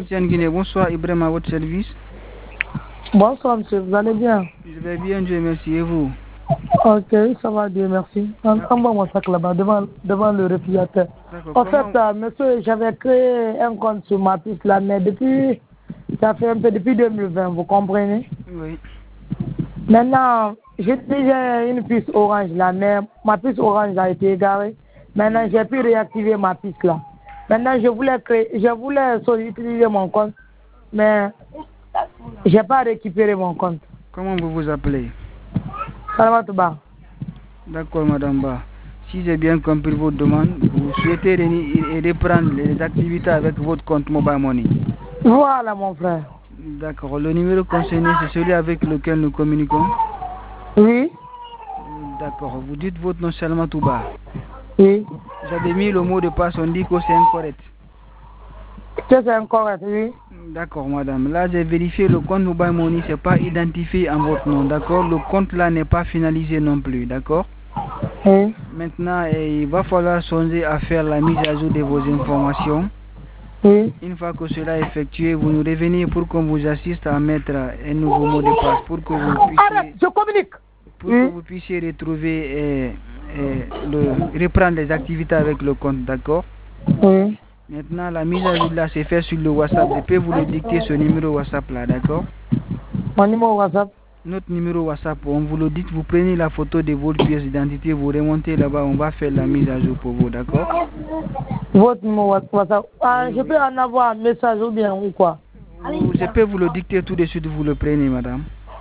M. Guinée, bonsoir, Ibrahim à votre service. Bonsoir monsieur, vous allez bien? Je vais bien, Dieu merci, et vous? Ok, ça va, Dieu merci. En bas mon sac là-bas, devant le réfrigérateur. En fait, monsieur, j'avais créé un compte sur ma piste là, mais depuis, ça fait un peu depuis 2020, vous comprenez? Oui. Maintenant, j'ai déjà une piste orange là, mais ma piste orange a été égarée. Maintenant, j'ai pu réactiver ma piste là. Maintenant, je voulais utiliser mon compte, mais j'ai pas récupéré mon compte. Comment vous vous appelez? Salamatou Ba. D'accord, madame Ba. Si j'ai bien compris votre demande, vous souhaitez reprendre les activités avec votre compte Mobile Money. Voilà, mon frère. D'accord. Le numéro concerné, c'est celui avec lequel nous communiquons? Oui. D'accord. Vous dites votre nom Salamatou Ba. Oui. Vous avez mis le mot de passe, on dit que c'est incorrect. C'est incorrect, oui. D'accord, madame. Là, j'ai vérifié le compte Mobile Money, c'est pas identifié en votre nom, d'accord? Le compte là n'est pas finalisé non plus, d'accord? Oui. Maintenant, il va falloir songer à faire la mise à jour de vos informations. Oui. Une fois que cela est effectué, vous nous revenez pour qu'on vous assiste à mettre un nouveau mot de passe pour que vous puissiez, arrête, je communique. Pour que vous puissiez retrouver reprendre les activités avec le compte, d'accord? Oui. Maintenant, la mise à jour là c'est fait sur le WhatsApp. Je peux vous le dicter ce numéro WhatsApp là, d'accord? Mon numéro WhatsApp? Notre numéro WhatsApp, on vous le dit, vous prenez la photo de votre pièce d'identité, vous remontez là-bas, on va faire la mise à jour pour vous, d'accord? Votre numéro WhatsApp? Oui, je peux en avoir un message ou bien ou quoi? Je peux vous le dicter tout de suite, vous le prenez, madame.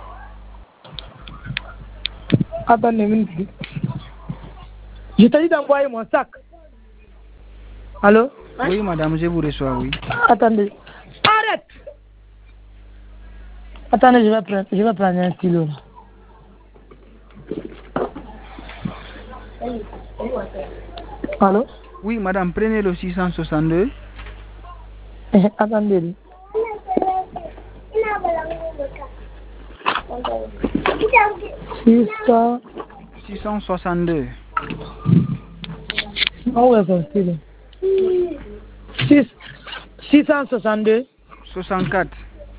Attendez une minute. Je t'ai dit d'envoyer mon sac. Allô? Oui, madame, je vous reçois, oui. Attendez. Arrête! Attendez, je vais prendre un stylo. Allô? Oui, madame, prenez le 662. Attendez. 662. Oh, ouais, c'est stylo. 662. 64.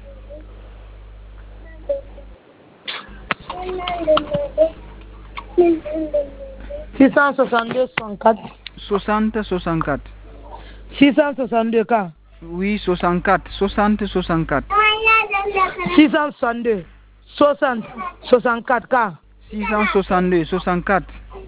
662 64. 60 64. 662 quand? Oui, 64. 60 64. 662 60 64 quand? 662 64.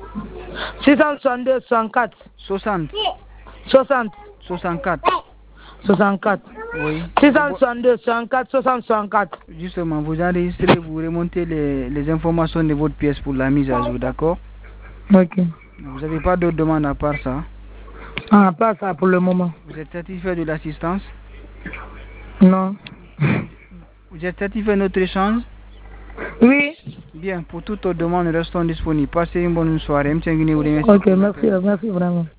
662 64. 60. 60. 64. 64. Oui. 662 64 60 64. Justement, vous enregistrez, vous remontez les informations de votre pièce pour la mise à jour, d'accord? Ok. Vous n'avez pas d'autres demandes à part ça? Ah, pas ça pour le moment. Vous êtes satisfait de l'assistance? Non. Vous êtes satisfait de notre échange? Oui. Bien, pour toutes vos demandes, restons disponibles. Passez une bonne soirée. Ok, merci vraiment.